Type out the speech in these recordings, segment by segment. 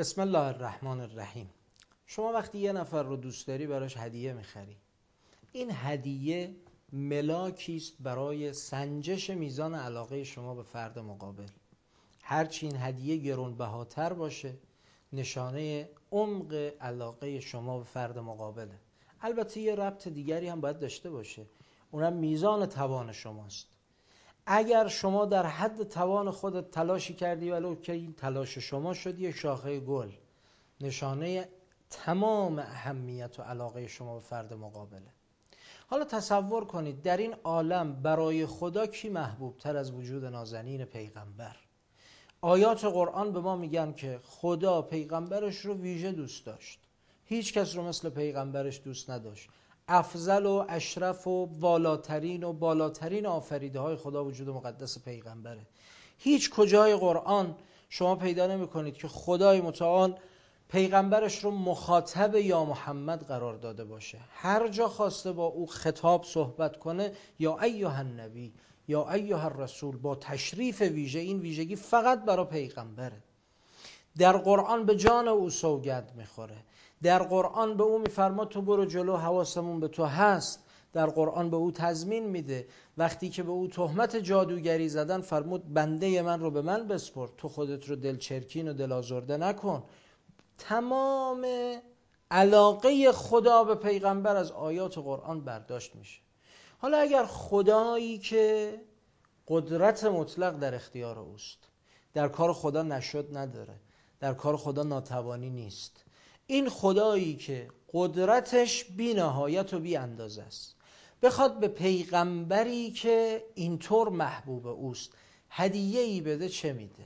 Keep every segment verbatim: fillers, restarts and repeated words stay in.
بسم الله الرحمن الرحیم. شما وقتی یه نفر رو دوست داری براش هدیه میخری. این هدیه ملاکی است برای سنجش میزان علاقه شما به فرد مقابل. هرچی این هدیه گرانبهاتر باشه، نشانه عمق علاقه شما به فرد مقابله. البته یه ربط دیگری هم باید داشته باشه، اونم میزان توان شماست. اگر شما در حد توان خودت تلاشی کردی ولو که این تلاش شما شد یک شاخه گل، نشانه تمام اهمیت و علاقه شما به فرد مقابله. حالا تصور کنید در این عالم برای خدا کی محبوب تر از وجود نازنین پیغمبر؟ آیات قرآن به ما میگن که خدا پیغمبرش رو ویژه دوست داشت، هیچ کس رو مثل پیغمبرش دوست نداشت. افضل و اشرف و بالاترین و بالاترین آفریده های خدا وجود مقدس پیغمبره. هیچ کجای قرآن شما پیدا نمی کنید که خدای متعال پیغمبرش رو مخاطب یا محمد قرار داده باشه. هر جا خواسته با او خطاب صحبت کنه یا ایها النبی یا ایها الرسول، با تشریف ویژه. این ویژگی فقط برای پیغمبره. در قرآن به جان او سوگند میخوره. در قرآن به او میفرما تو برو جلو، حواسمون به تو هست. در قرآن به او تضمین میده. وقتی که به او تهمت جادوگری زدن فرمود بنده من رو به من بسپر، تو خودت رو دل چرکین و دل آزرده نکن. تمام علاقه خدا به پیغمبر از آیات قرآن برداشت میشه. حالا اگر خدایی که قدرت مطلق در اختیار اوست، در کار خدا نشد نداره، در کار خدا ناتوانی نیست، این خدایی که قدرتش بی نهایت و بی اندازه است، بخواد به پیغمبری که اینطور محبوب اوست هدیه ای بده، چه میده؟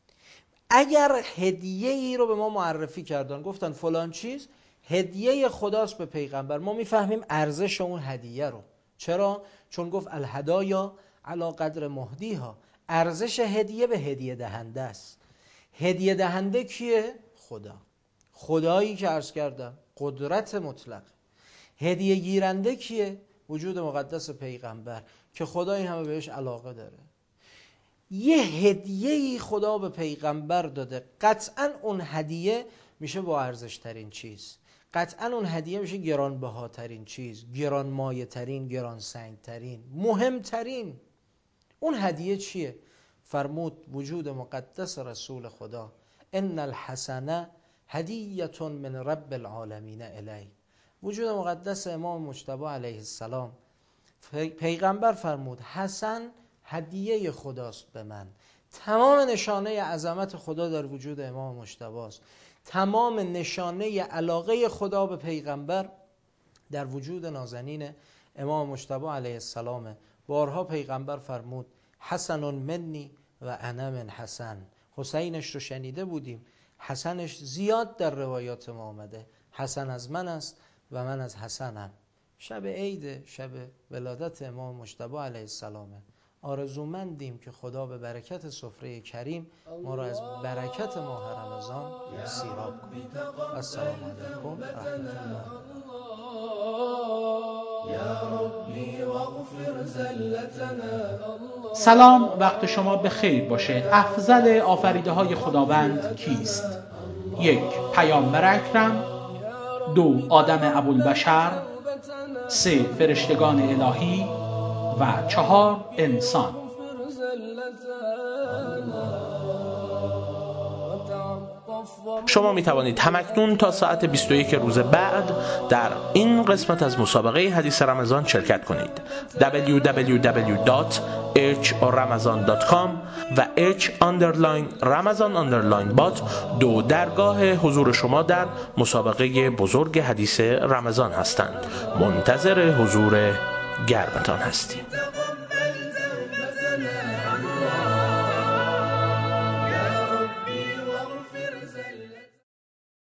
اگر هدیه ای رو به ما معرفی کردن، گفتن فلان چیز هدیه خداست به پیغمبر، ما میفهمیم ارزش اون هدیه رو. چرا؟ چون گفت الهدایا علی قدر مهدیها. ارزش هدیه به هدیه دهنده است. هدیه دهنده کیه؟ خدا. خدایی که عرض کردم قدرت مطلق. هدیه گیرنده کیه؟ وجود مقدس پیغمبر که خدا این همه بهش علاقه داره. یه هدیه‌ای خدا به پیغمبر داده، قطعاً اون هدیه میشه با ارزش ترین چیز، قطعاً اون هدیه میشه گرانبهاترین چیز، گرانمایه ترین، گران سنگ ترین، مهمترین. اون هدیه چیه؟ فرمود وجود مقدس رسول خدا، ان الحسنه هدیه من رب العالمین الی. وجود مقدس امام مجتبی علیه السلام، پیغمبر فرمود حسن هدیه خداست به من. تمام نشانه عظمت خدا در وجود امام مجتبی است. تمام نشانه علاقه خدا به پیغمبر در وجود نازنین امام مجتبی علیه السلام. بارها پیغمبر فرمود حسن منی و انا من حسن. حسینش رو شنیده بودیم، حسنش زیاد در روایات ما آمده. حسن از من است و من از حسنم. شب عید، شب ولادت امام مجتبی علیه السلام، آرزومندیم که خدا به برکت سفره کریم ما را از برکت ماه رمضان سیراب کنه. السلام علیکم و رحمت الله. سلام، وقت شما به خیر باشه. افضل آفریده های خداوند کیست؟ یک، پیامبر اکرم. دو، آدم ابوالبشر. سه، فرشتگان الهی. و چهار، انسان. شما می توانید همکنون تا ساعت بیست و یک روز بعد در این قسمت از مسابقه حدیث رمضان شرکت کنید. دبلیو دبلیو دبلیو دات اچ رمضان دات کام و اچ underline رمضان underline بات دو درگاه حضور شما در مسابقه بزرگ حدیث رمضان هستند. منتظر حضور گرمتان هستیم.